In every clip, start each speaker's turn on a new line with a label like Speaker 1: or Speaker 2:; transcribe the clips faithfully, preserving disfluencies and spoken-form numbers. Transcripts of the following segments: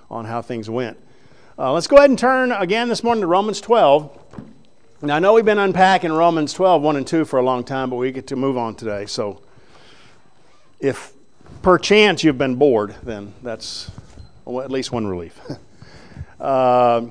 Speaker 1: on how things went. Uh, let's go ahead and turn again this morning to Romans twelve. Now, I know we've been unpacking Romans twelve, one and two for a long time, but we get to move on today. So if perchance you've been bored, then that's at least one relief. uh,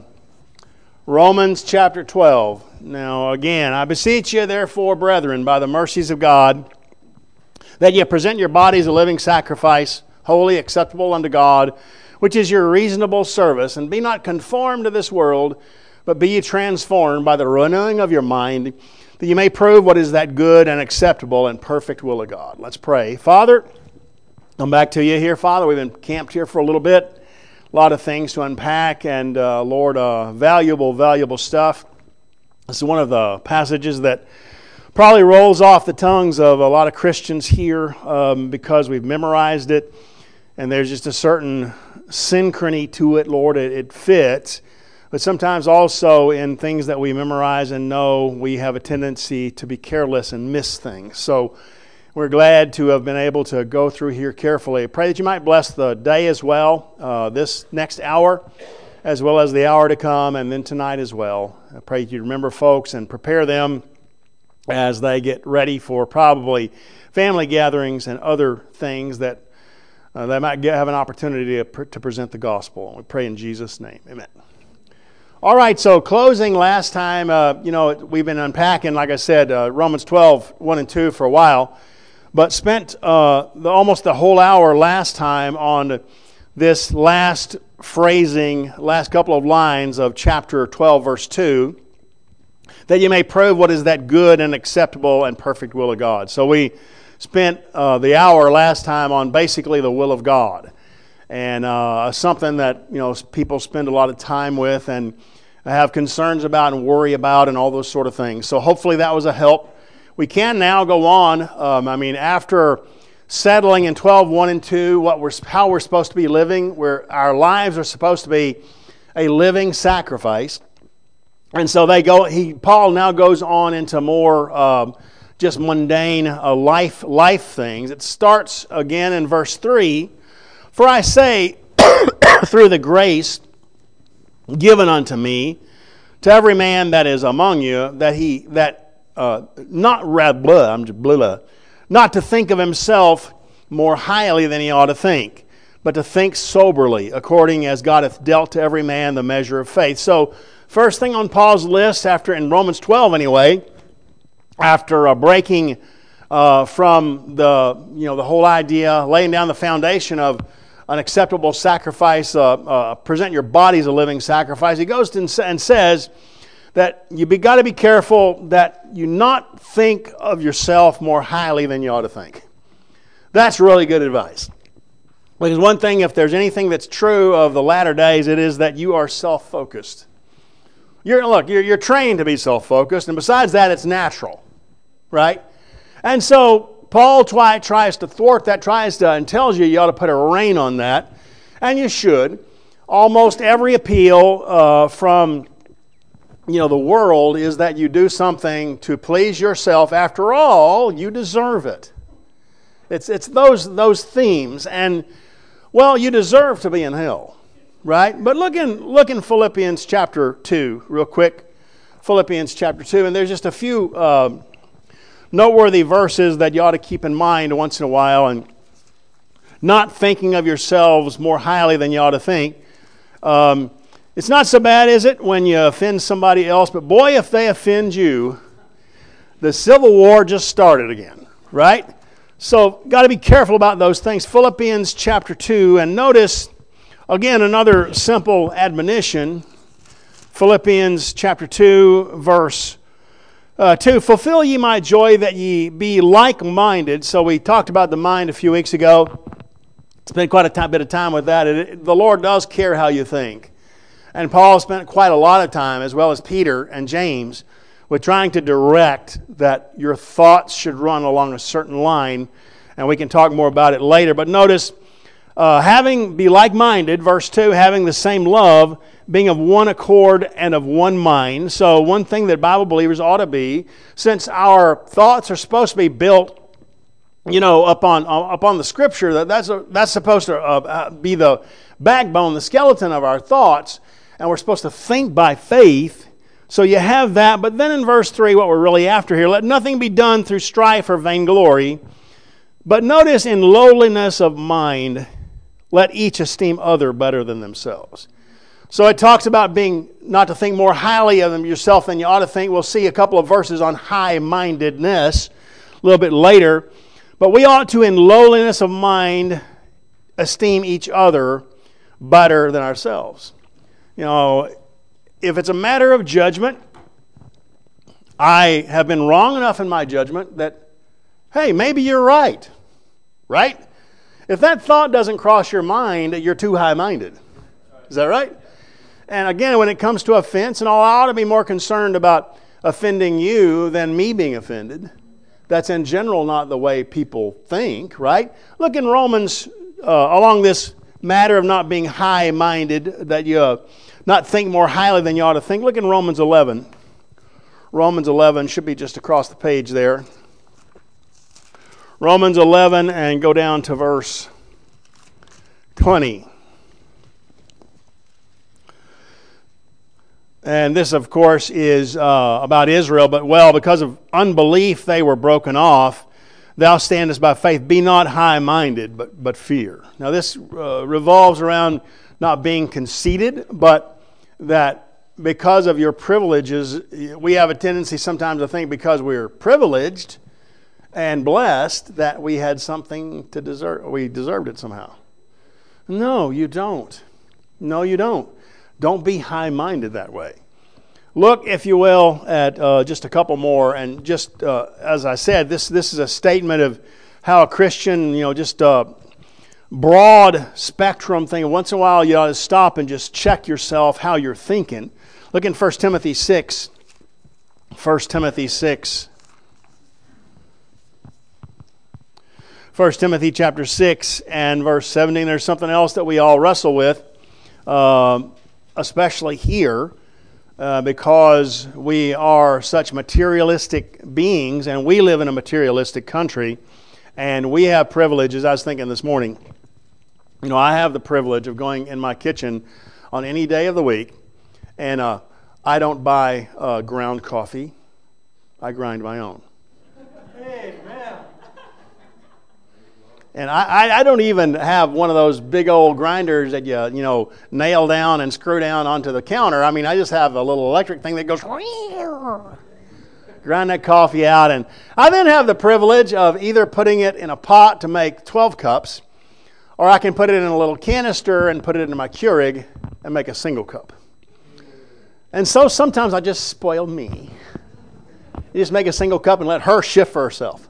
Speaker 1: Romans chapter twelve. Now, again, I beseech you, therefore, brethren, by the mercies of God, that ye present your bodies a living sacrifice, holy, acceptable unto God, which is your reasonable service. And be not conformed to this world, but be ye transformed by the renewing of your mind, that ye may prove what is that good and acceptable and perfect will of God. Let's pray. Father, come back to you here, Father. We've been camped here for a little bit. A lot of things to unpack, and uh, Lord, uh, valuable, valuable stuff. This is one of the passages that probably rolls off the tongues of a lot of Christians here um, because we've memorized it, and there's just a certain synchrony to it, Lord. It, it fits. But sometimes also in things that we memorize and know, we have a tendency to be careless and miss things. So we're glad to have been able to go through here carefully. I pray that you might bless the day as well, uh, this next hour, as well as the hour to come, and then tonight as well. I pray that you remember folks and prepare them as they get ready for probably family gatherings and other things that uh, they might get, have an opportunity to, pr- to present the gospel. We pray in Jesus' name. Amen. All right, so closing last time, uh, you know, we've been unpacking, like I said, uh, Romans twelve, one and two for a while, but spent uh, the, almost the whole hour last time on this last phrasing, last couple of lines of chapter twelve, verse two, that you may prove what is that good and acceptable and perfect will of God. So we spent uh, the hour last time on basically the will of God, and uh, something that, you know, people spend a lot of time with and have concerns about and worry about and all those sort of things. So hopefully that was a help. We can now go on. Um, I mean, after settling in twelve, one and two, what we're, how we're supposed to be living, where our lives are supposed to be a living sacrifice. And so they go. He Paul now goes on into more uh, just mundane uh, life life things. It starts again in verse three. For I say, through the grace given unto me, to every man that is among you, that he that uh, not blah, I'm just blah, blah, not to think of himself more highly than he ought to think, but to think soberly, according as God hath dealt to every man the measure of faith. So, first thing on Paul's list, after in Romans twelve anyway, after uh, breaking uh, from the you know the whole idea, laying down the foundation of an acceptable sacrifice, uh, uh, present your body as a living sacrifice, he goes and says that you be, got to be careful that you not think of yourself more highly than you ought to think. That's really good advice. Because one thing, if there's anything that's true of the latter days, it is that you are self-focused. You're, look, you're, you're trained to be self-focused, and besides that, it's natural, right? And so Paul try, tries to thwart that, tries to, and tells you you ought to put a rein on that, and you should. Almost every appeal uh, from you know the world is that you do something to please yourself. After all, you deserve it. It's it's those those themes, and well, you deserve to be in hell, right? But look in look in Philippians chapter two, real quick. Philippians chapter two, and there's just a few uh, noteworthy verses that you ought to keep in mind once in a while, and not thinking of yourselves more highly than you ought to think. Um, it's not so bad, is it, when you offend somebody else? But boy, if they offend you, the Civil War just started again, right? So, got to be careful about those things. Philippians chapter two, and notice, again, another simple admonition. Philippians chapter two, verse uh, two. Fulfill ye my joy that ye be like-minded. So we talked about the mind a few weeks ago. Spent quite a time, bit of time with that. It, the Lord does care how you think. And Paul spent quite a lot of time, as well as Peter and James, with trying to direct that your thoughts should run along a certain line. And we can talk more about it later. But notice, uh, having, be like-minded, verse two, having the same love, being of one accord and of one mind. So one thing that Bible believers ought to be, since our thoughts are supposed to be built, you know, upon upon the Scripture, that that's a, that's supposed to uh, be the backbone, the skeleton of our thoughts, and we're supposed to think by faith. So you have that, but then in verse three, what we're really after here, let nothing be done through strife or vainglory, but notice in lowliness of mind, let each esteem other better than themselves. So it talks about being not to think more highly of yourself than you ought to think. We'll see a couple of verses on high-mindedness a little bit later. But we ought to, in lowliness of mind, esteem each other better than ourselves. You know, if it's a matter of judgment, I have been wrong enough in my judgment that, hey, maybe you're right. Right? If that thought doesn't cross your mind, you're too high-minded. Is that right? And again, when it comes to offense, and I ought to be more concerned about offending you than me being offended. That's in general not the way people think, right? Look in Romans, uh, along this matter of not being high-minded, that you uh, not think more highly than you ought to think. Look in Romans eleven. Romans eleven should be just across the page there. Romans eleven, and go down to verse twenty. And this, of course, is uh, about Israel. But, well, because of unbelief they were broken off. Thou standest by faith. Be not high-minded, but, but fear. Now, this uh, revolves around not being conceited, but that because of your privileges, we have a tendency sometimes to think because we're privileged and blessed that we had something to deserve. We deserved it somehow. No, you don't. No, you don't. Don't be high-minded that way. Look, if you will, at uh, just a couple more. And just uh, as I said, this this is a statement of how a Christian, you know, just a broad spectrum thing. Once in a while, you ought to stop and just check yourself how you're thinking. Look in First Timothy six. First Timothy six. First Timothy chapter six and verse seventeen. There's something else that we all wrestle with. Uh, especially here, uh, because we are such materialistic beings, and we live in a materialistic country, and we have privileges. I was thinking this morning, you know, I have the privilege of going in my kitchen on any day of the week, and uh, I don't buy uh, ground coffee. I grind my own. Amen. And I, I don't even have one of those big old grinders that you, you know, nail down and screw down onto the counter. I mean, I just have a little electric thing that goes, grind that coffee out. And I then have the privilege of either putting it in a pot to make twelve cups, or I can put it in a little canister and put it into my Keurig and make a single cup. And so sometimes I just spoil me. You just make a single cup and let her shift for herself.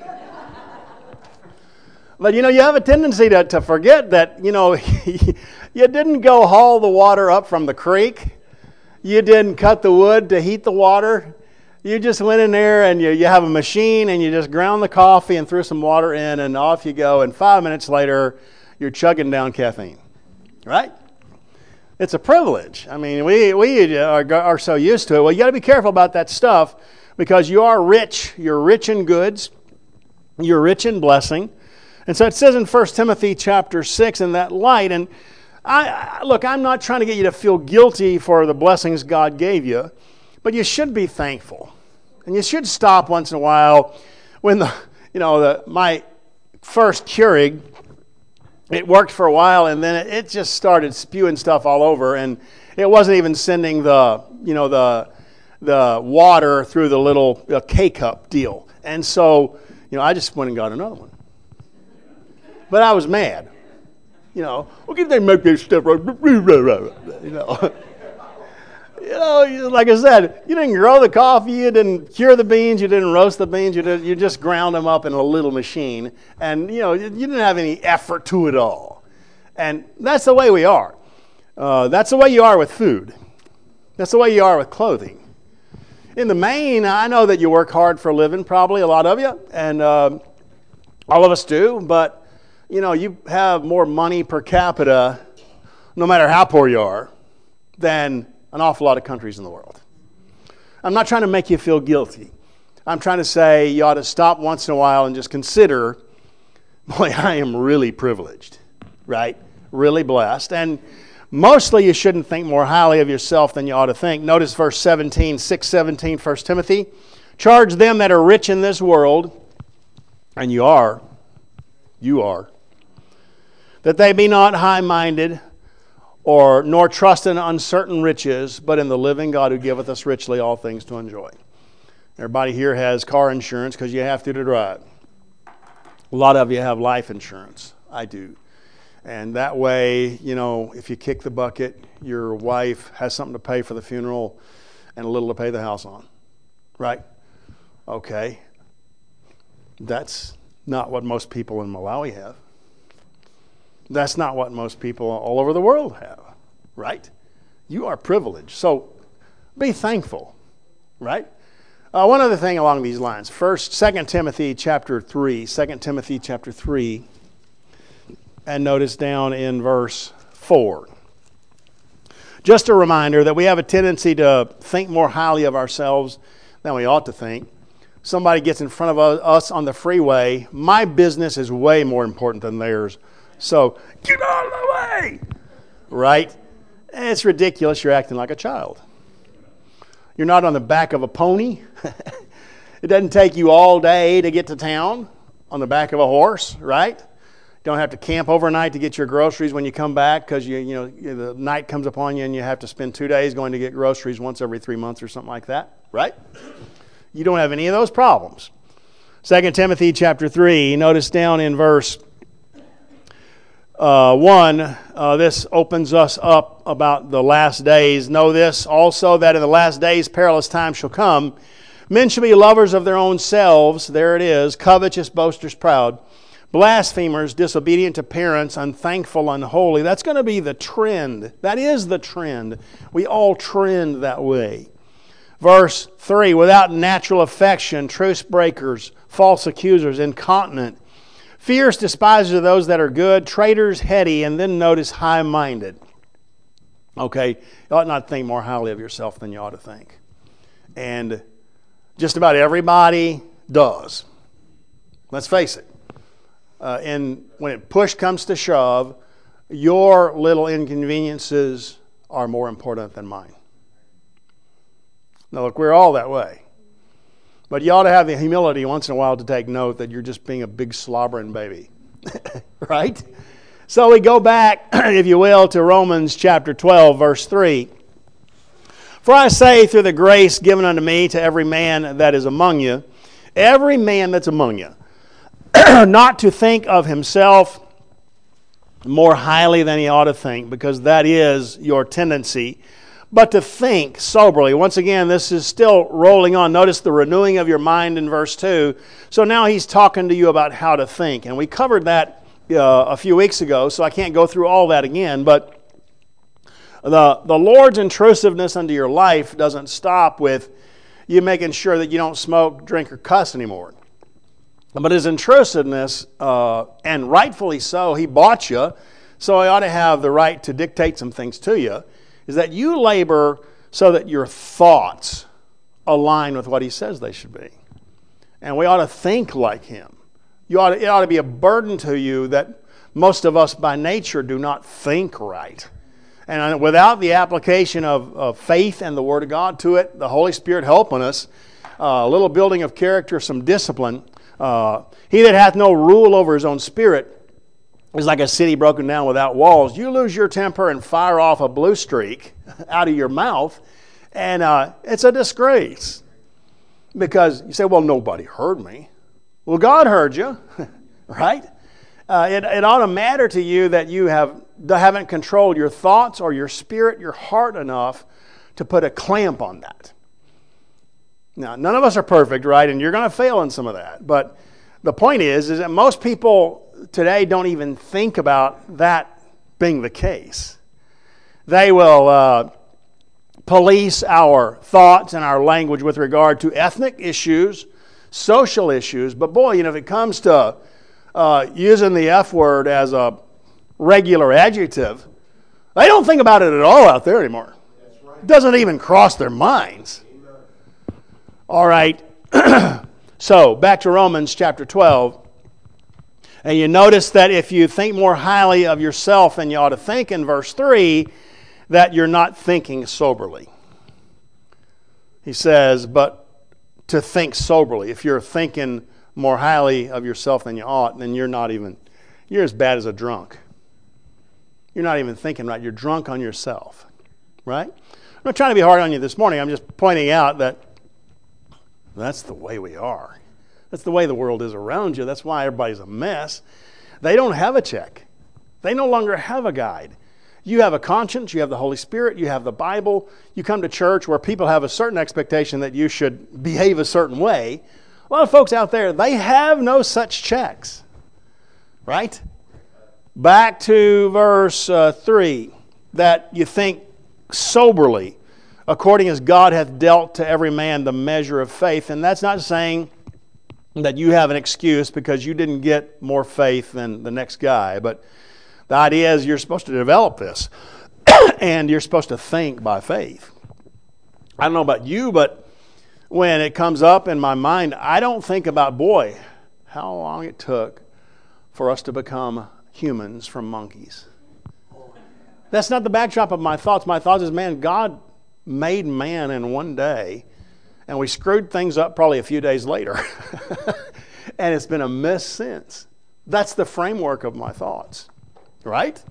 Speaker 1: But, you know, you have a tendency to, to forget that, you know, you didn't go haul the water up from the creek. You didn't cut the wood to heat the water. You just went in there and you, you have a machine and you just ground the coffee and threw some water in and off you go. And five minutes later, you're chugging down caffeine. Right? It's a privilege. I mean, we, we are, are so used to it. Well, you got to be careful about that stuff because you are rich. You're rich in goods. You're rich in blessing. And so it says in First Timothy chapter six in that light, and I, I look, I'm not trying to get you to feel guilty for the blessings God gave you, but you should be thankful. And you should stop once in a while when the, you know, the my first Keurig, it worked for a while and then it, it just started spewing stuff all over, and it wasn't even sending the, you know, the the water through the little uh, K-cup deal. And so, you know, I just went and got another one. But I was mad. You know, well, can they make this stuff right? You know. You know, like I said, you didn't grow the coffee, you didn't cure the beans, you didn't roast the beans, you did, you just ground them up in a little machine. And, you know, you didn't have any effort to it all. And that's the way we are. Uh, that's the way you are with food. That's the way you are with clothing. In the main, I know that you work hard for a living, probably, a lot of you. And uh, all of us do, but you know, you have more money per capita, no matter how poor you are, than an awful lot of countries in the world. I'm not trying to make you feel guilty. I'm trying to say you ought to stop once in a while and just consider, boy, I am really privileged, right? really blessed. And mostly you shouldn't think more highly of yourself than you ought to think. Notice verse seventeen, six seventeen, First Timothy. Charge them that are rich in this world, and you are, you are, that they be not high-minded, or nor trust in uncertain riches, but in the living God who giveth us richly all things to enjoy. Everybody here has car insurance because you have to to drive. A lot of you have life insurance. I do. And that way, you know, if you kick the bucket, your wife has something to pay for the funeral and a little to pay the house on. Right? Okay. That's not what most people in Malawi have. That's not what most people all over the world have. Right? You are privileged. So be thankful. Right? Uh, one other thing along these lines. First, Second Timothy chapter three. Second Timothy chapter three. And notice down in verse four. Just a reminder that we have a tendency to think more highly of ourselves than we ought to think. Somebody gets in front of us on the freeway. My business is way more important than theirs. So, get out of the way! Right? It's ridiculous. You're acting like a child. You're not on the back of a pony. It doesn't take you all day to get to town on the back of a horse, right? You don't have to camp overnight to get your groceries when you come back because you, you know the night comes upon you and you have to spend two days going to get groceries once every three months or something like that, right? You don't have any of those problems. Second Timothy chapter three, notice down in verse Uh, one, uh, this opens us up about the last days. Know this also, that in the last days perilous times shall come. Men shall be lovers of their own selves, there it is, covetous, boasters, proud, blasphemers, disobedient to parents, unthankful, unholy. That's going to be the trend. That is the trend. We all trend that way. Verse three, without natural affection, truce breakers, false accusers, incontinent, fierce, despisers of those that are good, traitors, heady, and then notice high-minded. Okay, you ought not think more highly of yourself than you ought to think. And just about everybody does. Let's face it. Uh, and when it push comes to shove, your little inconveniences are more important than mine. Now look, we're all that way. But you ought to have the humility once in a while to take note that you're just being a big slobbering baby. Right? So we go back, if you will, to Romans chapter twelve, verse three. For I say, through the grace given unto me, to every man that is among you, every man that's among you, not to think of himself more highly than he ought to think, because that is your tendency, but to think soberly. Once again, this is still rolling on. Notice the renewing of your mind in verse two. So now he's talking to you about how to think. And we covered that uh, a few weeks ago, so I can't go through all that again. But the, the Lord's intrusiveness into your life doesn't stop with you making sure that you don't smoke, drink, or cuss anymore. But his intrusiveness, uh, and rightfully so, he bought you, so he ought to have the right to dictate some things to you, is that you labor so that your thoughts align with what he says they should be. And we ought to think like him. You ought to, it ought to be a burden to you that most of us by nature do not think right. And without the application of, of faith and the Word of God to it, the Holy Spirit helping us, uh, a little building of character, some discipline. Uh, he that hath no rule over his own spirit is like a city broken down without walls. You lose your temper and fire off a blue streak out of your mouth, and uh, it's a disgrace. Because you say, well, nobody heard me. Well, God heard you, right? Uh, it, it ought to matter to you that you have, haven't controlled your thoughts or your spirit, your heart enough to put a clamp on that. Now, none of us are perfect, right? And you're going to fail in some of that. But the point is, is that most people today don't even think about that being the case. They will uh, police our thoughts and our language with regard to ethnic issues, social issues. But boy, you know, if it comes to uh, using the F word as a regular adjective, they don't think about it at all out there anymore. That's right. It doesn't even cross their minds. Amen. All right. So, back to Romans chapter twelve. And you notice that if you think more highly of yourself than you ought to think in verse three, that you're not thinking soberly. He says, but to think soberly. If you're thinking more highly of yourself than you ought, then you're not even, you're as bad as a drunk. You're not even thinking right. You're drunk on yourself, right? I'm not trying to be hard on you this morning. I'm just pointing out that that's the way we are. That's the way the world is around you. That's why everybody's a mess. They don't have a check. They no longer have a guide. You have a conscience. You have the Holy Spirit. You have the Bible. You come to church where people have a certain expectation that you should behave a certain way. A lot of folks out there, they have no such checks, right? Back to verse uh, three, that you think soberly, according as God hath dealt to every man the measure of faith. And that's not saying that you have an excuse because you didn't get more faith than the next guy. But the idea is you're supposed to develop this. And you're supposed to think by faith. I don't know about you, but when it comes up in my mind, I don't think about, boy, how long it took for us to become humans from monkeys. That's not the backdrop of my thoughts. My thoughts is, man, God made man in one day, and we screwed things up probably a few days later. And it's been a mess since. That's the framework of my thoughts, right?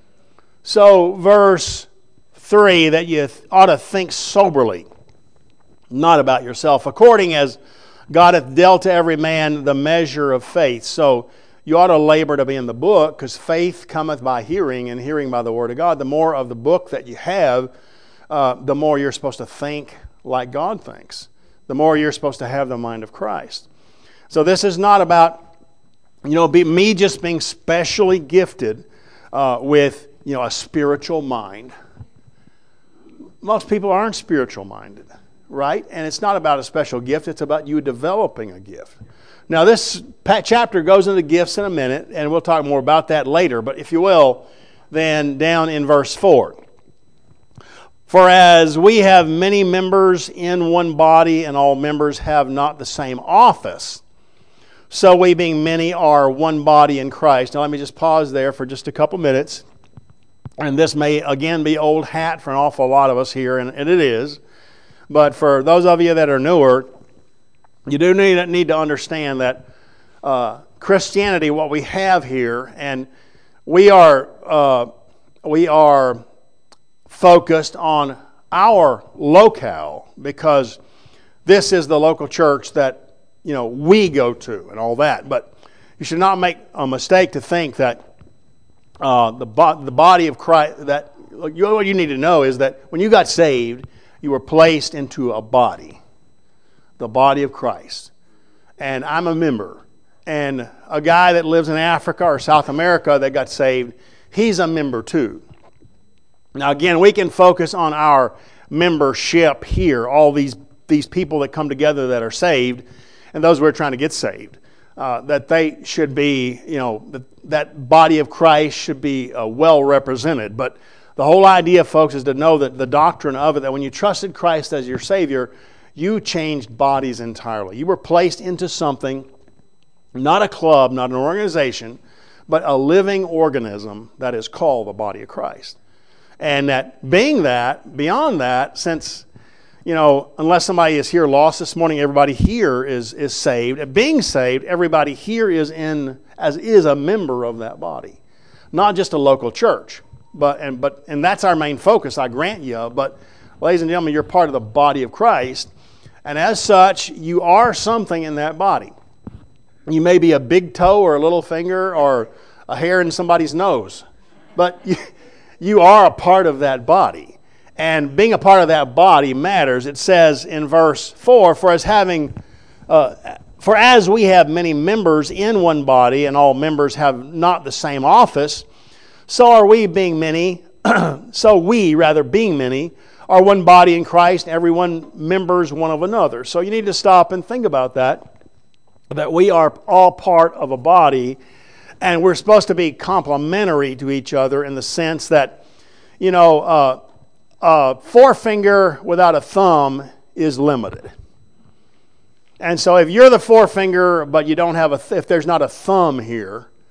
Speaker 1: So verse three, that you ought to think soberly, not about yourself, according as God hath dealt to every man the measure of faith. So you ought to labor to be in the book, because faith cometh by hearing, and hearing by the word of God. The more of the book that you have, uh, the more you're supposed to think like God thinks. The more you're supposed to have the mind of Christ. So this is not about, you know, be, me just being specially gifted uh, with, you know, a spiritual mind. Most people aren't spiritual minded, right? And it's not about a special gift. It's about you developing a gift. Now, this chapter goes into gifts in a minute, and we'll talk more about that later. But if you will, then down in verse four. For as we have many members in one body, and all members have not the same office, so we being many are one body in Christ. Now, let me just pause there for just a couple minutes. And this may, again, be old hat for an awful lot of us here, and it is. But for those of you that are newer, you do need, need to understand that uh, Christianity, what we have here, and we are uh, we are focused on our locale, because this is the local church that, you know, we go to and all that. But you should not make a mistake to think that uh, the bo- the body of Christ, that you, what you need to know is that when you got saved, you were placed into a body. The body of Christ. And I'm a member. And a guy that lives in Africa or South America that got saved, he's a member too. Now again, we can focus on our membership here, all these, these people that come together that are saved, and those who are trying to get saved. Uh, that they should be, you know, that, that body of Christ should be uh, well represented. But the whole idea, folks, is to know that the doctrine of it, that when you trusted Christ as your Savior, you changed bodies entirely. You were placed into something, not a club, not an organization, but a living organism that is called the body of Christ. And that being that, beyond that, since, you know, unless somebody is here lost this morning, everybody here is, is saved. Being saved, everybody here is in, as is a member of that body. Not just a local church. But and but and that's our main focus, I grant you. But ladies and gentlemen, you're part of the body of Christ. And as such, you are something in that body. You may be a big toe or a little finger or a hair in somebody's nose. But you, you are a part of that body. And being a part of that body matters. It says in verse four, For as having, uh, for as we have many members in one body, and all members have not the same office, so are we being many, so we, rather, being many, are one body in Christ, every one members one of another. So you need to stop and think about that, that we are all part of a body, and we're supposed to be complementary to each other in the sense that, you know, uh, a forefinger without a thumb is limited. And so if you're the forefinger, but you don't have a, th- if there's not a thumb here,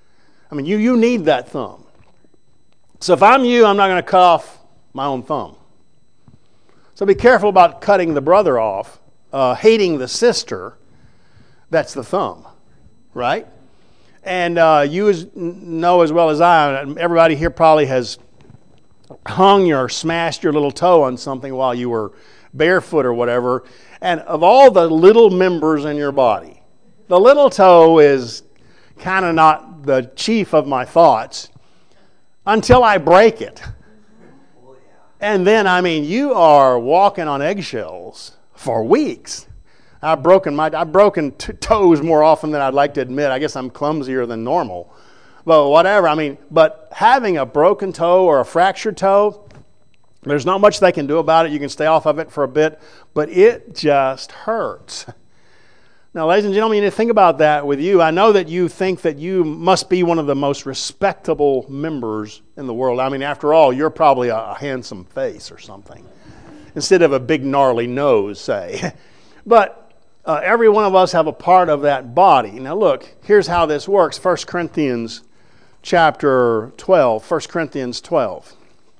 Speaker 1: I mean, you, you need that thumb. So if I'm you, I'm not going to cut off my own thumb. So be careful about cutting the brother off, uh, hating the sister. That's the thumb, right? And uh, you as, know as well as I, everybody here probably has hung or smashed your little toe on something while you were barefoot or whatever. And of all the little members in your body, the little toe is kind of not the chief of my thoughts until I break it. And then, I mean, you are walking on eggshells for weeks. I've broken my I've broken t- toes more often than I'd like to admit. I guess I'm clumsier than normal. But whatever, I mean, but having a broken toe or a fractured toe, there's not much they can do about it. You can stay off of it for a bit, but it just hurts. Now, ladies and gentlemen, you need to think about that with you. I know that you think that you must be one of the most respectable members in the world. I mean, after all, you're probably a, a handsome face or something, instead of a big gnarly nose, say. But uh, every one of us have a part of that body. Now, look, here's how this works. First Corinthians chapter twelve. First Corinthians twelve.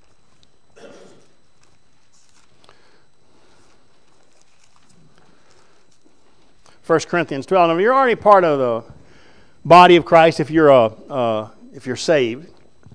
Speaker 1: First Corinthians twelve. Now, you're already part of the body of Christ if you're a uh, if you're saved.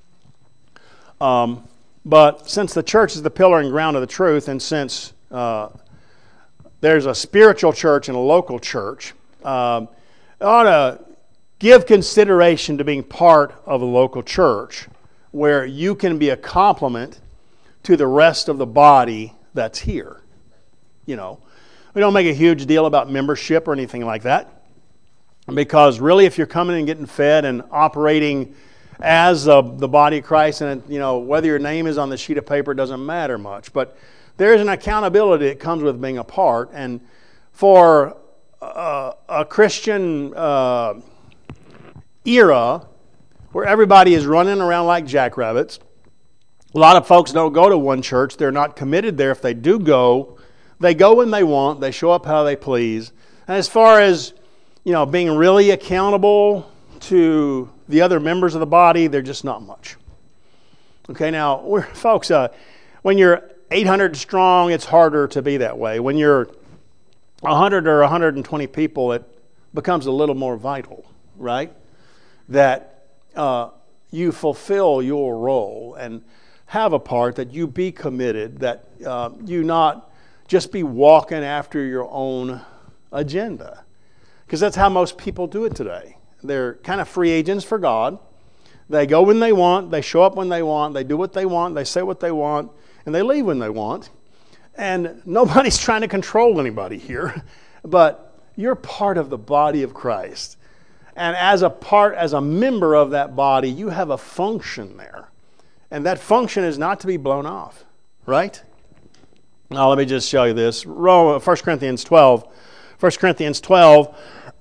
Speaker 1: Um, but since the church is the pillar and ground of the truth, and since uh, there's a spiritual church and a local church, um, I ought to give consideration to being part of a local church where you can be a complement to the rest of the body that's here. You know. We don't make a huge deal about membership or anything like that, because really, if you're coming and getting fed and operating as uh, the body of Christ, and you know whether your name is on the sheet of paper doesn't matter much, but there is an accountability that comes with being a part. And for uh, a Christian uh, era where everybody is running around like jackrabbits, a lot of folks don't go to one church. They're not committed there. If they do go, they go when they want. They show up how they please. And as far as, you know, being really accountable to the other members of the body, they're just not much. Okay, now, we're, folks, uh, when you're eight hundred strong, it's harder to be that way. When you're one hundred or one hundred twenty people, it becomes a little more vital, right? That uh, you fulfill your role and have a part, that you be committed, that uh, you not just be walking after your own agenda. Because that's how most people do it today. They're kind of free agents for God. They go when they want, they show up when they want, they do what they want, they say what they want, and they leave when they want. And nobody's trying to control anybody here, but you're part of the body of Christ. And as a part, as a member of that body, you have a function there. And that function is not to be blown off, right? Now, let me just show you this. First Corinthians twelve. First Corinthians twelve,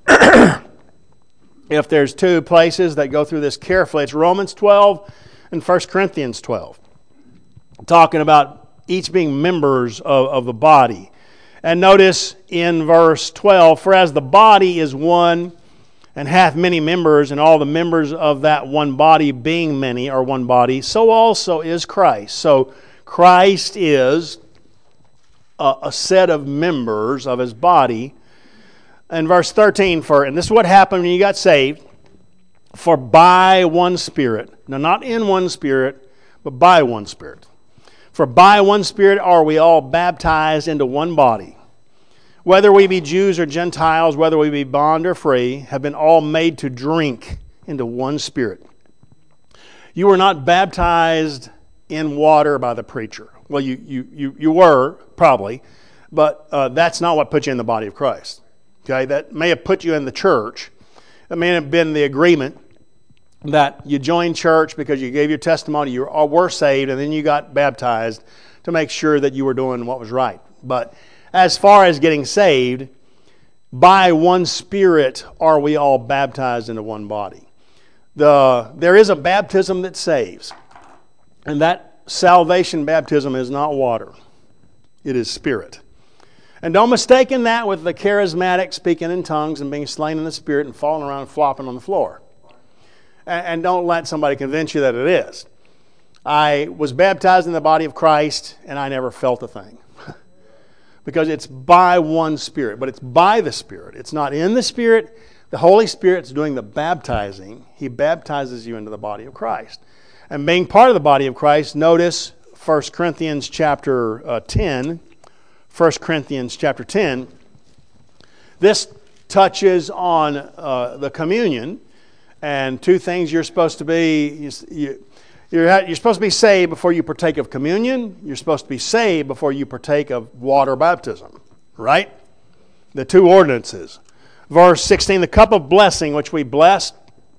Speaker 1: if there's two places that go through this carefully, it's Romans twelve and First Corinthians twelve. Talking about each being members of, of the body. And notice in verse twelve, for as the body is one and hath many members, and all the members of that one body being many are one body, so also is Christ. So Christ is a set of members of his body. And verse thirteen, for, and this is what happened when you got saved, for by one Spirit, now not in one Spirit, but by one Spirit. For by one Spirit are we all baptized into one body. Whether we be Jews or Gentiles, whether we be bond or free, have been all made to drink into one Spirit. You were not baptized in water by the preacher. Well, you you you, you were, probably, but uh, that's not what put you in the body of Christ. Okay, that may have put you in the church. It may have been the agreement that you joined church because you gave your testimony, you were saved, and then you got baptized to make sure that you were doing what was right. But as far as getting saved, by one Spirit are we all baptized into one body. The there is a baptism that saves, and that salvation baptism is not water. It is Spirit. And don't mistake that with the charismatic speaking in tongues and being slain in the Spirit and falling around and flopping on the floor. And, and don't let somebody convince you that it is. I was baptized in the body of Christ, and I never felt a thing. Because it's by one Spirit, but it's by the Spirit. It's not in the Spirit. The Holy Spirit's doing the baptizing. He baptizes you into the body of Christ. And being part of the body of Christ, notice First Corinthians chapter uh, ten. First Corinthians chapter ten. This touches on uh, the communion and two things you're supposed to be. You, you, You're, you're supposed to be saved before you partake of communion. You're supposed to be saved before you partake of water baptism. Right? The two ordinances. Verse sixteen, the cup of blessing which we bless,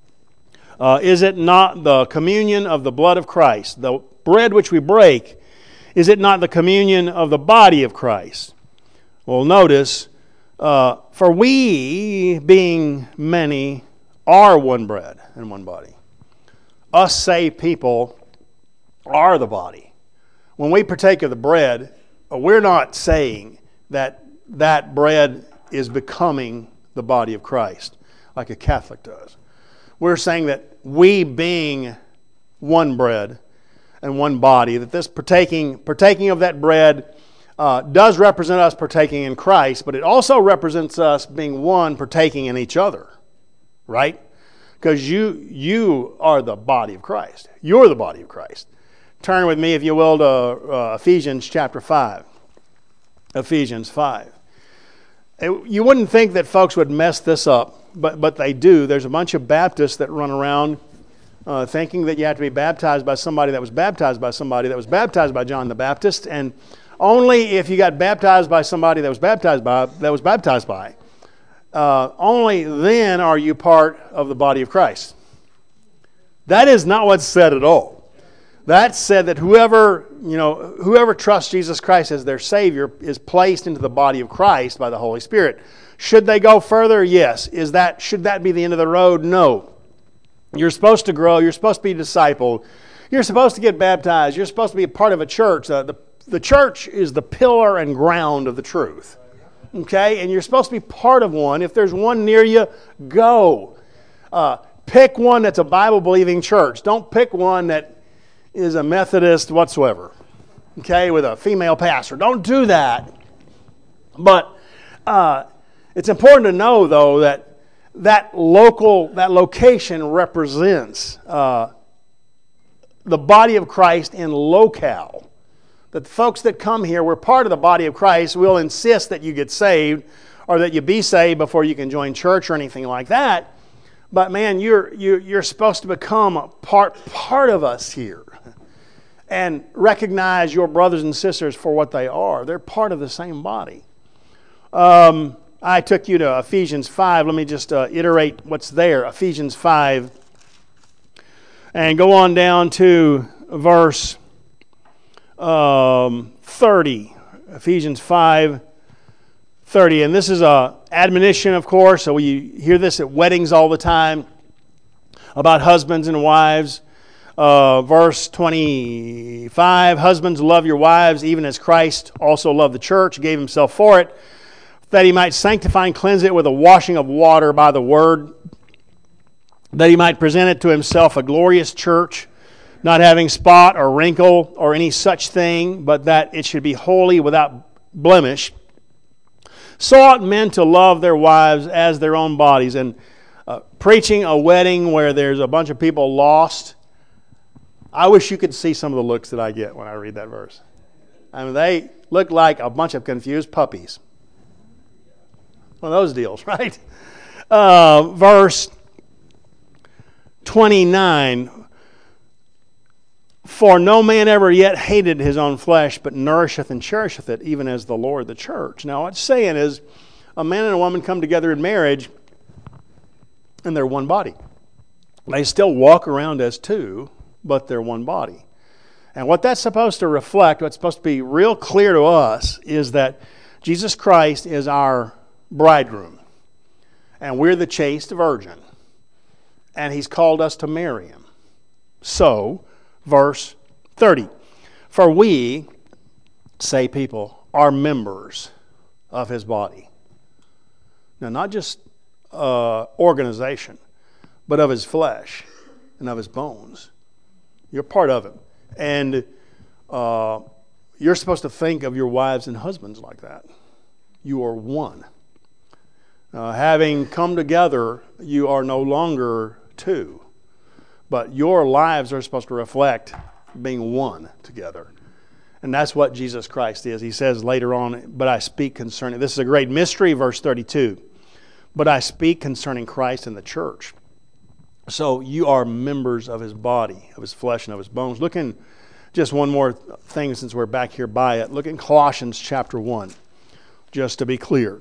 Speaker 1: uh, is it not the communion of the blood of Christ? The bread which we break, is it not the communion of the body of Christ? Well, notice, uh, for we, being many, are one bread and one body. Us saved people are the body. When we partake of the bread, we're not saying that that bread is becoming the body of Christ, like a Catholic does. We're saying that we, being one bread and one body, that this partaking, partaking of that bread uh, does represent us partaking in Christ, but it also represents us being one partaking in each other, right? Because you you are the body of Christ. You're the body of Christ. Turn with me, if you will, to uh, Ephesians chapter five. Ephesians five. It, you wouldn't think that folks would mess this up, but, but they do. There's a bunch of Baptists that run around uh, thinking that you have to be baptized by somebody that was baptized by somebody that was baptized by John the Baptist, and only if you got baptized by somebody that was baptized by that was baptized by. Uh, only then are you part of the body of Christ. That is not what's said at all. That said that whoever, you know, whoever trusts Jesus Christ as their Savior is placed into the body of Christ by the Holy Spirit. Should they go further? Yes. Is that should that be the end of the road? No. You're supposed to grow. You're supposed to be discipled. You're supposed to get baptized. You're supposed to be a part of a church. Uh, the, the church is the pillar and ground of the truth. Okay? And you're supposed to be part of one. If there's one near you, go. Uh, pick one that's a Bible-believing church. Don't pick one that is a Methodist whatsoever. Okay? With a female pastor. Don't do that. But uh, it's important to know, though, that that local, that location represents uh, the body of Christ in locale. That the folks that come here, we're part of the body of Christ. We'll insist that you get saved or that you be saved before you can join church or anything like that. But man, you're you're, you're supposed to become a part part of us here and recognize your brothers and sisters for what they are. They're part of the same body. Um, I took you to Ephesians five. Let me just uh, iterate what's there. Ephesians five. And go on down to verse um, thirty. Ephesians five thirty. And this is a admonition, of course. So we hear this at weddings all the time about husbands and wives. Uh, verse twenty-five. Husbands, love your wives, even as Christ also loved the church, gave himself for it, that he might sanctify and cleanse it with a washing of water by the word, that he might present it to himself a glorious church, not having spot or wrinkle or any such thing, but that it should be holy without blemish. So ought men to love their wives as their own bodies. And uh, preaching a wedding where there's a bunch of people lost, I wish you could see some of the looks that I get when I read that verse. I mean, they look like a bunch of confused puppies. One of those deals, right? Uh, verse twenty-nine. For no man ever yet hated his own flesh, but nourisheth and cherisheth it, even as the Lord the church. Now, what it's saying is, a man and a woman come together in marriage, and they're one body. They still walk around as two, but they're one body. And what that's supposed to reflect, what's supposed to be real clear to us, is that Jesus Christ is our bridegroom, and we're the chaste virgin, and he's called us to marry him. So, verse thirty, for we, say people, are members of his body. Now, not just uh, organization, but of his flesh. and of his bones. You're part of him. And uh, you're supposed to think of your wives and husbands like that. You are one. Uh, having come together, you are no longer two. But your lives are supposed to reflect being one together. And that's what Jesus Christ is. He says later on, but I speak concerning, this is a great mystery, verse thirty-two. But I speak concerning Christ and the church. So you are members of his body, of his flesh and of his bones. Look in just one more thing since we're back here by it. Look in Colossians chapter one, just to be clear.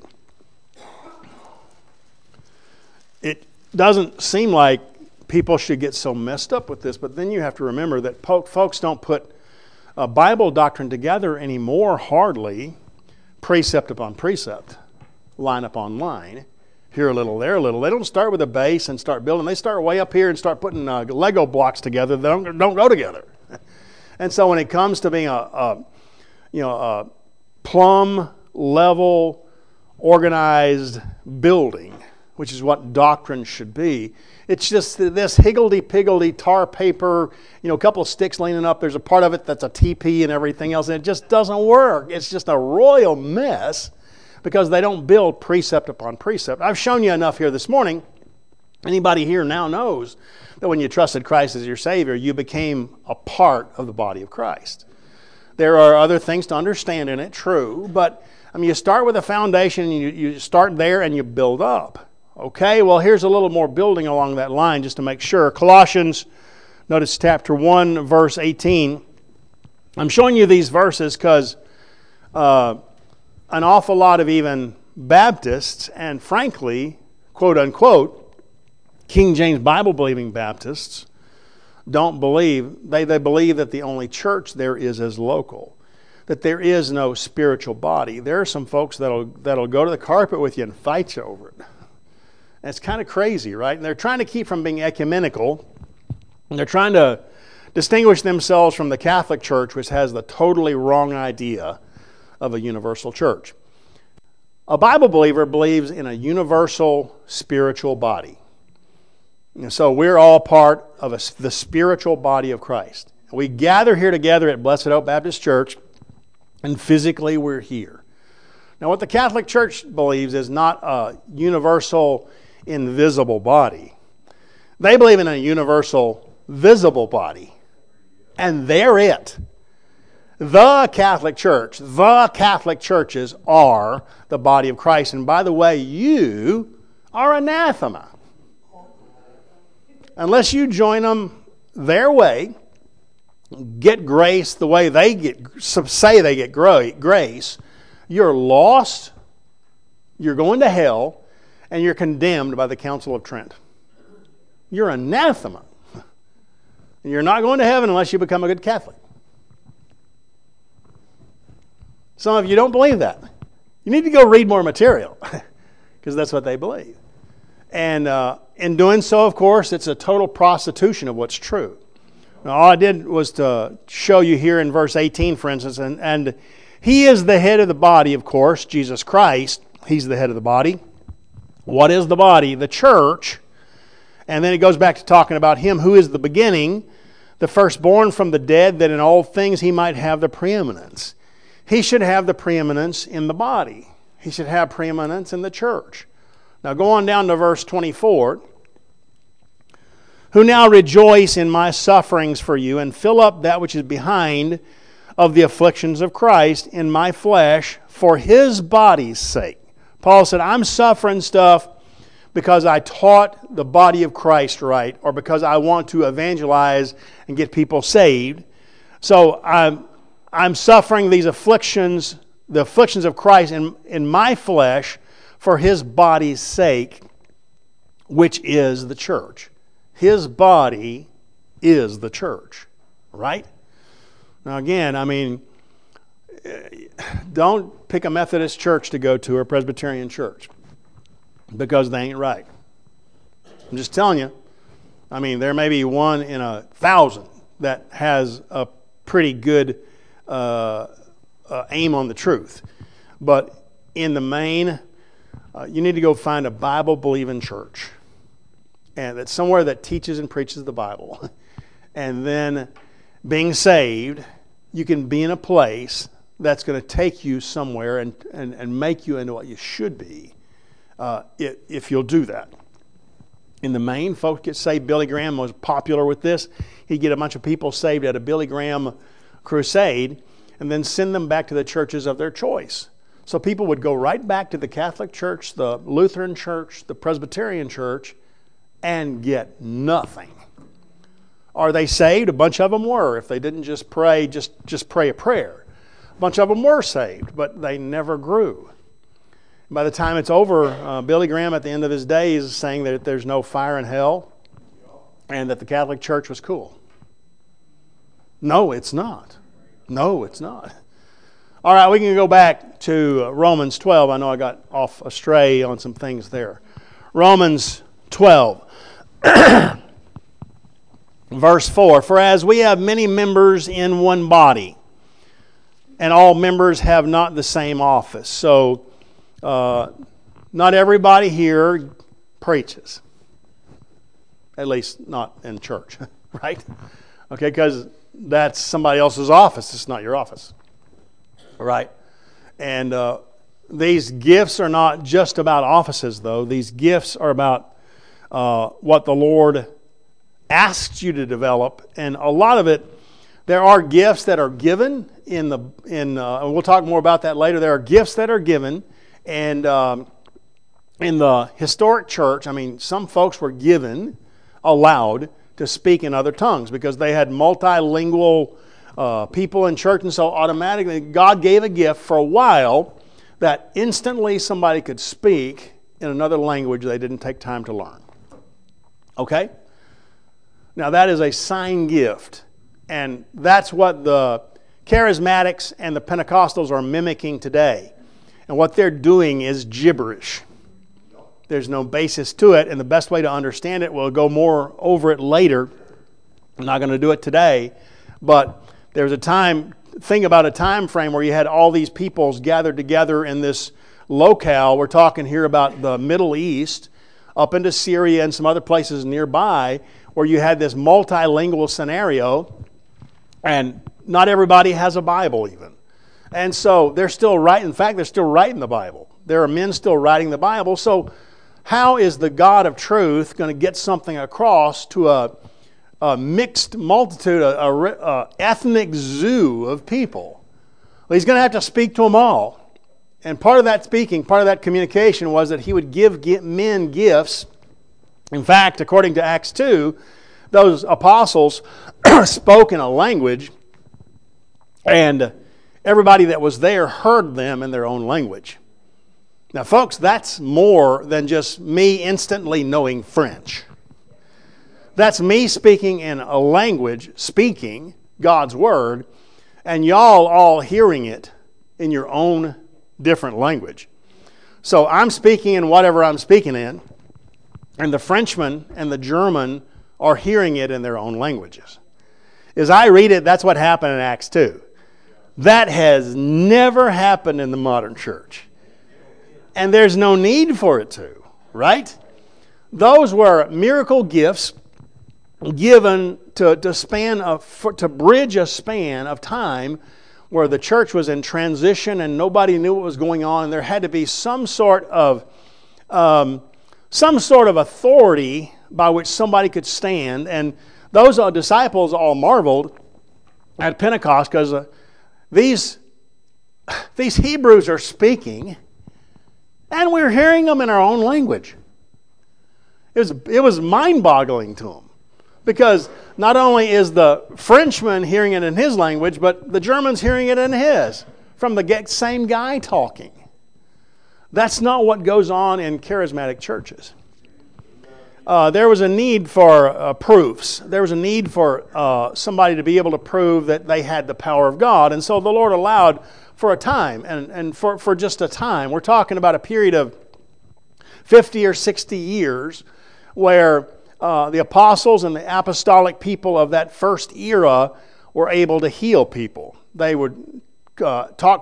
Speaker 1: It doesn't seem like people should get so messed up with this, but then you have to remember that po- folks don't put a Bible doctrine together anymore, hardly, precept upon precept, line upon line, here a little, there a little. They don't start with a base and start building. They start way up here and start putting uh, Lego blocks together. They don't, don't go together. And so when it comes to being a, a you know, a plumb level, organized building, which is what doctrine should be, it's just this higgledy-piggledy tar paper, you know, a couple of sticks leaning up. There's a part of it that's a teepee and everything else, and it just doesn't work. It's just a royal mess because they don't build precept upon precept. I've shown you enough here this morning. Anybody here now knows that when you trusted Christ as your Savior, you became a part of the body of Christ. There are other things to understand in it, true, but I mean, you start with a foundation, and you, you start there and you build up. Okay, well, here's a little more building along that line just to make sure. Colossians, notice chapter one, verse eighteen. I'm showing you these verses because uh, an awful lot of even Baptists, and frankly, quote unquote, King James Bible-believing Baptists, don't believe, they, they believe that the only church there is is local, that there is no spiritual body. There are some folks that'll, that'll go to the carpet with you and fight you over it. And it's kind of crazy, right? And they're trying to keep from being ecumenical. And they're trying to distinguish themselves from the Catholic Church, which has the totally wrong idea of a universal church. A Bible believer believes in a universal spiritual body. And so we're all part of a, the spiritual body of Christ. We gather here together at Blessed Hope Baptist Church, and physically we're here. Now, what the Catholic Church believes is not a universal invisible body. They believe in a universal visible body. And they're it. The Catholic Church, the Catholic churches are the body of Christ. And by the way, you are anathema. Unless you join them their way, get grace the way they get, say they get grace, you're lost, you're going to hell, and you're condemned by the Council of Trent. You're anathema. You're not going to heaven unless you become a good Catholic. Some of you don't believe that. You need to go read more material because that's what they believe. And uh, in doing so, of course, it's a total prostitution of what's true. Now, all I did was to show you here in verse eighteen, for instance, and, and He is the head of the body, of course, Jesus Christ. He's the head of the body. What is the body? The church. And then it goes back to talking about Him who is the beginning, the firstborn from the dead, that in all things He might have the preeminence. He should have the preeminence in the body. He should have preeminence in the church. Now go on down to verse twenty-four. Who now rejoice in my sufferings for you, and fill up that which is behind of the afflictions of Christ in my flesh for His body's sake. Paul said, I'm suffering stuff because I taught the body of Christ right, or because I want to evangelize and get people saved. So I'm, I'm suffering these afflictions, the afflictions of Christ in, in my flesh for His body's sake, which is the church. His body is the church, right? Now again, I mean, don't pick a Methodist church to go to or a Presbyterian church because they ain't right. I'm just telling you. I mean, there may be one in a thousand that has a pretty good uh, uh, aim on the truth. But in the main, uh, you need to go find a Bible-believing church. and that's somewhere that teaches and preaches the Bible, and then being saved, you can be in a place that's going to take you somewhere and, and, and make you into what you should be uh, if, if you'll do that. In the main, folks get saved. Billy Graham was popular with this. He'd get a bunch of people saved at a Billy Graham crusade and then send them back to the churches of their choice. So people would go right back to the Catholic Church, the Lutheran Church, the Presbyterian Church, and get nothing. Are they saved? A bunch of them were. If they didn't just pray, just, just pray a prayer. A bunch of them were saved, but they never grew. By the time it's over, uh, Billy Graham at the end of his days is saying that there's no fire in hell and that the Catholic Church was cool. No, it's not. No, it's not. All right, we can go back to Romans twelve. I know I got off astray on some things there. Romans twelve. Verse four, for as we have many members in one body, and all members have not the same office. So, uh, not everybody here preaches. At least not in church, right? Okay, because that's somebody else's office. It's not your office, right? And uh, these gifts are not just about offices, though. These gifts are about uh, what the Lord asks you to develop, and a lot of it, there are gifts that are given in the in. Uh, and we'll talk more about that later. There are gifts that are given, and um, in the historic church, I mean, some folks were given, allowed to speak in other tongues because they had multilingual uh, people in church, and so automatically God gave a gift for a while that instantly somebody could speak in another language they didn't take time to learn. Okay? Now that is a sign gift, and that's what the Charismatics and the Pentecostals are mimicking today. And what they're doing is gibberish. There's no basis to it, and the best way to understand it, we'll go more over it later. I'm not going to do it today, but there's a time, think about a time frame where you had all these peoples gathered together in this locale. We're talking here about the Middle East, up into Syria and some other places nearby, where you had this multilingual scenario, and not everybody has a Bible even. And so they're still writing, in fact, they're still writing the Bible. There are men still writing the Bible. So how is the God of truth going to get something across to a, a mixed multitude, a, a, a ethnic zoo of people? Well, he's going to have to speak to them all. And part of that speaking, part of that communication was that he would give men gifts. In fact, according to Acts two, those apostles spoke in a language, and everybody that was there heard them in their own language. Now, folks, that's more than just me instantly knowing French. That's me speaking in a language, speaking God's Word, and y'all all hearing it in your own different language. So I'm speaking in whatever I'm speaking in, and the Frenchman and the German are hearing it in their own languages. As I read it, that's what happened in Acts two. That has never happened in the modern church. And there's no need for it to, right? Those were miracle gifts given to, to span a, for, to bridge a span of time where the church was in transition and nobody knew what was going on, and there had to be some sort of um, some sort of authority by which somebody could stand. And those uh, disciples all marveled at Pentecost because uh, these these Hebrews are speaking, and we're hearing them in our own language. It was it was mind-boggling to them. Because not only is the Frenchman hearing it in his language, but the German's hearing it in his, from the same guy talking. That's not what goes on in charismatic churches. Uh, there was a need for uh, proofs. There was a need for uh, somebody to be able to prove that they had the power of God. And so the Lord allowed for a time, and, and for, for just a time. We're talking about a period of fifty or sixty years where Uh, the apostles and the apostolic people of that first era were able to heal people. They would uh, talk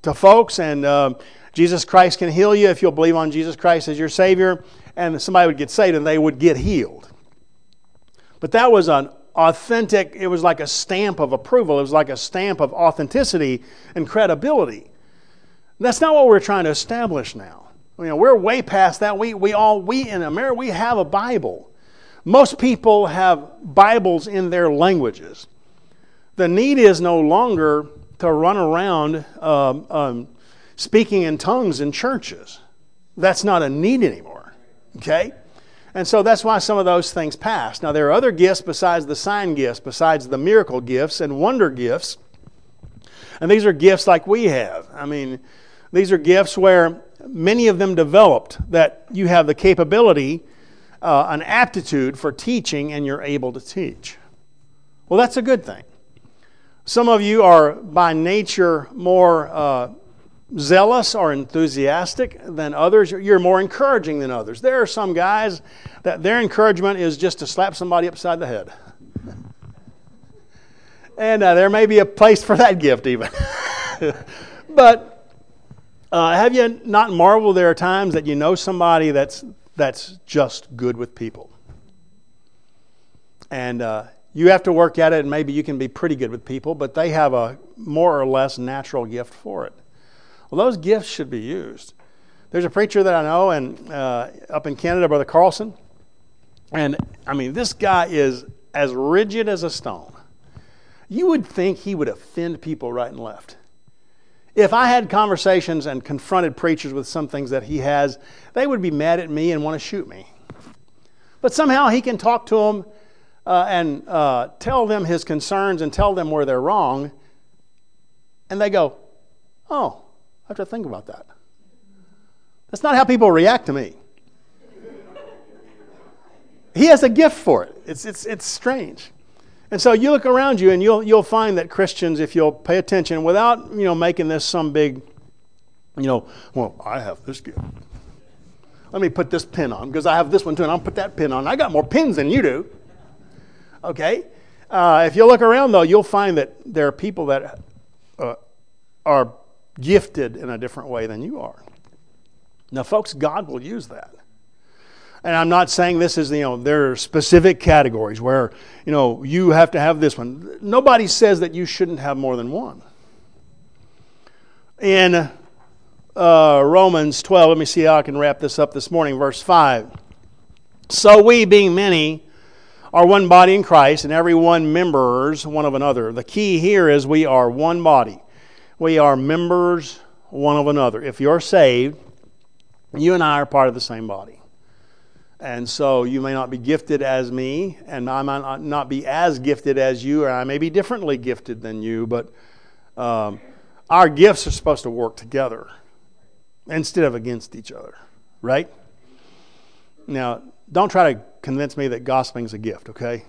Speaker 1: to folks, and uh, Jesus Christ can heal you if you'll believe on Jesus Christ as your Savior, and somebody would get saved and they would get healed. But that was an authentic, it was like a stamp of approval. It was like a stamp of authenticity and credibility. That's not what we're trying to establish now. You know, we're way past that. We we all we in America we have a Bible. Most people have Bibles in their languages. The need is no longer to run around um, um, speaking in tongues in churches. That's not a need anymore. Okay? And so that's why some of those things pass. Now there are other gifts besides the sign gifts, besides the miracle gifts and wonder gifts. And these are gifts like we have. I mean, these are gifts where many of them developed that you have the capability, uh, an aptitude for teaching, and you're able to teach. Well, that's a good thing. Some of you are by nature more uh, zealous or enthusiastic than others. You're more encouraging than others. There are some guys that their encouragement is just to slap somebody upside the head. And uh, there may be a place for that gift even. But uh, have you not marveled there are times that you know somebody that's that's just good with people? And uh, you have to work at it, and maybe you can be pretty good with people, but they have a more or less natural gift for it. Well, those gifts should be used. There's a preacher that I know and uh, up in Canada, Brother Carlson. And, I mean, this guy is as rigid as a stone. You would think he would offend people right and left. If I had conversations and confronted preachers with some things that he has, they would be mad at me and want to shoot me. But somehow he can talk to them uh, and uh, tell them his concerns and tell them where they're wrong. And they go, oh, I have to think about that. That's not how people react to me. He has a gift for it. It's it's it's strange. And so you look around you and you'll you'll find that Christians, if you'll pay attention, without you know making this some big, you know, well, I have this gift. Let me put this pin on because I have this one too, and I'll put that pin on. I got more pins than you do. Okay? Uh, if you look around though, you'll find that there are people that uh, are gifted in a different way than you are. Now, folks, God will use that. And I'm not saying this is, you know, there are specific categories where, you know, you have to have this one. Nobody says that you shouldn't have more than one. In uh, Romans twelve, let me see how I can wrap this up this morning, verse five. So we, being many, are one body in Christ, and every one members one of another. The key here is we are one body. We are members one of another. If you're saved, you and I are part of the same body. And so you may not be gifted as me, and I might not be as gifted as you, or I may be differently gifted than you, but um, our gifts are supposed to work together instead of against each other, right? Now, don't try to convince me that gossiping is a gift, okay?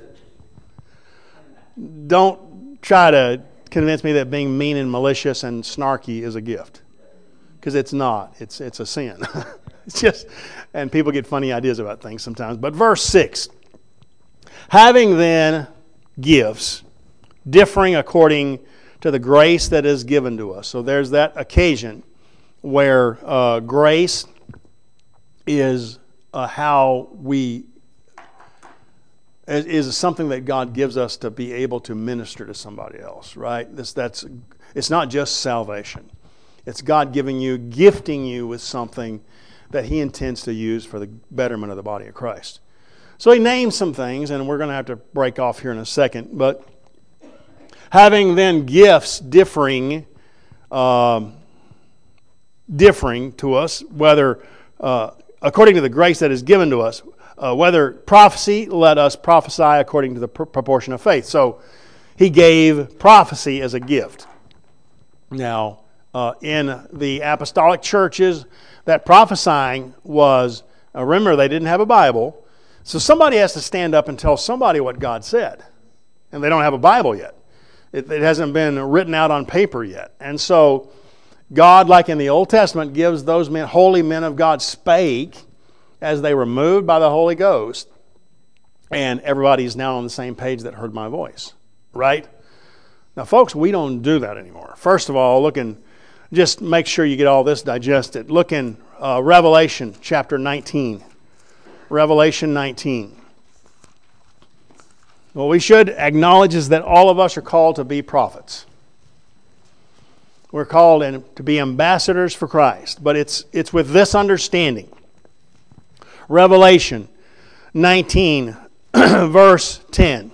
Speaker 1: Don't try to convince me that being mean and malicious and snarky is a gift, because it's not. It's it's a sin. It's just, and people get funny ideas about things sometimes. But verse six, having then gifts differing according to the grace that is given to us. So there's that occasion where uh, grace is uh, how we, is something that God gives us to be able to minister to somebody else, right? This that's it's not just salvation. It's God giving you, gifting you with something that He intends to use for the betterment of the body of Christ. So He names some things, and we're going to have to break off here in a second. But having then gifts differing, um, differing to us, whether uh, according to the grace that is given to us, uh, whether prophecy, let us prophesy according to the pr- proportion of faith. So He gave prophecy as a gift. Now, uh, in the apostolic churches, that prophesying was, uh, remember, they didn't have a Bible, so somebody has to stand up and tell somebody what God said. And they don't have a Bible yet. It, it hasn't been written out on paper yet. And so God, like in the Old Testament, gives those men, holy men of God, spake as they were moved by the Holy Ghost. And everybody's now on the same page that heard my voice. Right? Now, folks, we don't do that anymore. First of all, look in just make sure you get all this digested. Look in uh, Revelation chapter nineteen. Revelation nineteen. What we should acknowledge is that all of us are called to be prophets. We're called in, to be ambassadors for Christ. But it's it's with this understanding. Revelation nineteen, verse ten.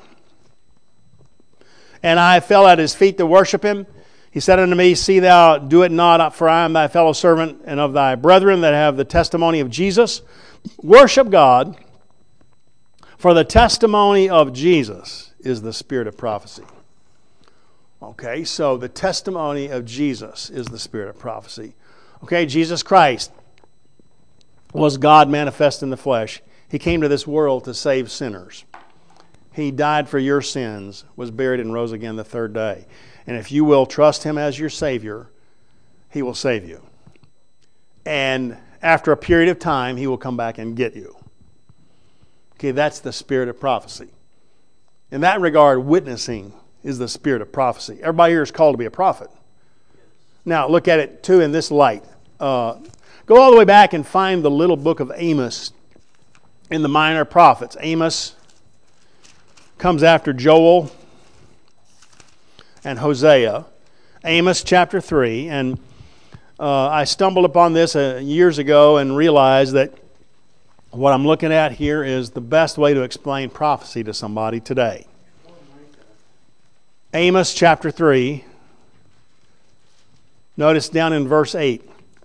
Speaker 1: And I fell at his feet to worship him. He said unto me, See thou do it not, for I am thy fellow servant and of thy brethren that have the testimony of Jesus. Worship God, for the testimony of Jesus is the spirit of prophecy. Okay, so the testimony of Jesus is the spirit of prophecy. Okay, Jesus Christ was God manifest in the flesh. He came to this world to save sinners. He died for your sins, was buried, and rose again the third day. And if you will trust Him as your Savior, He will save you. And after a period of time, He will come back and get you. Okay, that's the spirit of prophecy. In that regard, witnessing is the spirit of prophecy. Everybody here is called to be a prophet. Now, look at it, too, in this light. Uh, go all the way back and find the little book of Amos in the Minor Prophets. Amos comes after Joel and Hosea. Amos chapter three. And uh, I stumbled upon this uh, years ago and realized that what I'm looking at here is the best way to explain prophecy to somebody today. Amos chapter three. Notice down in verse eight.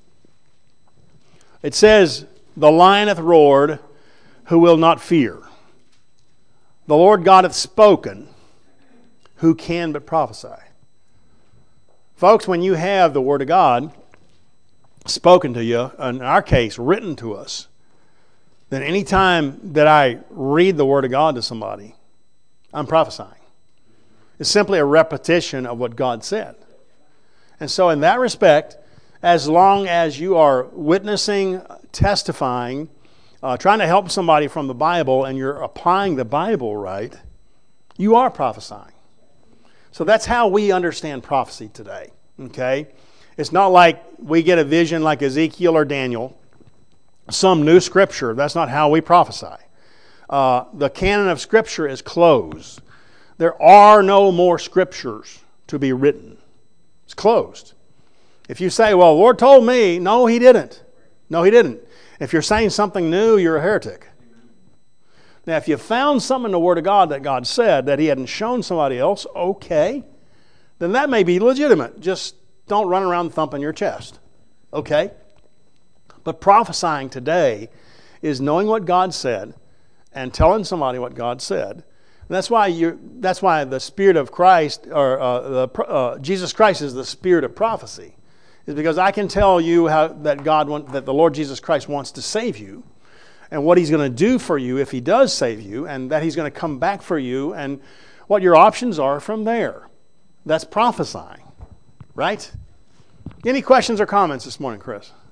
Speaker 1: It says, The lion hath roared, who will not fear? The Lord God hath spoken, who can but prophesy? Folks, when you have the Word of God spoken to you, in our case, written to us, then any time that I read the Word of God to somebody, I'm prophesying. It's simply a repetition of what God said. And so in that respect, as long as you are witnessing, testifying, uh, trying to help somebody from the Bible, and you're applying the Bible right, you are prophesying. So that's how we understand prophecy today. Okay? It's not like we get a vision like Ezekiel or Daniel, some new scripture. That's not how we prophesy. Uh, the canon of Scripture is closed. There are no more scriptures to be written. It's closed. If you say, well, the Lord told me, no, He didn't. No, He didn't. If you're saying something new, you're a heretic. Now, if you found something in the Word of God that God said that He hadn't shown somebody else, okay, then that may be legitimate. Just don't run around thumping your chest. Okay? But prophesying today is knowing what God said and telling somebody what God said. And that's why you. That's why the Spirit of Christ, or uh, the, uh, Jesus Christ, is the Spirit of prophecy. Is because I can tell you how that God want, that the Lord Jesus Christ wants to save you, and what He's going to do for you if He does save you, and that He's going to come back for you, and what your options are from there. That's prophesying, right? Any questions or comments this morning, Chris?